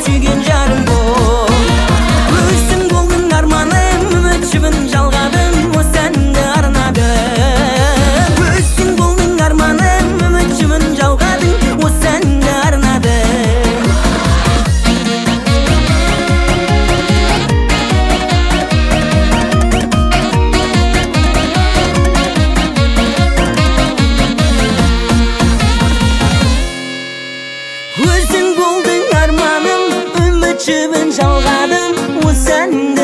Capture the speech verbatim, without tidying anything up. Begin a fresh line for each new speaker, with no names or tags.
сүйген жарым бол. Өзің болдың арманым, үміт жібін жалғадым, осы әнімді арнадым. Өзің болдың арманым, үміт жібін жалғадым, осы әнімді арнадым. Өзің болдың арманым, үміт жібін жалғадым, осы әнімді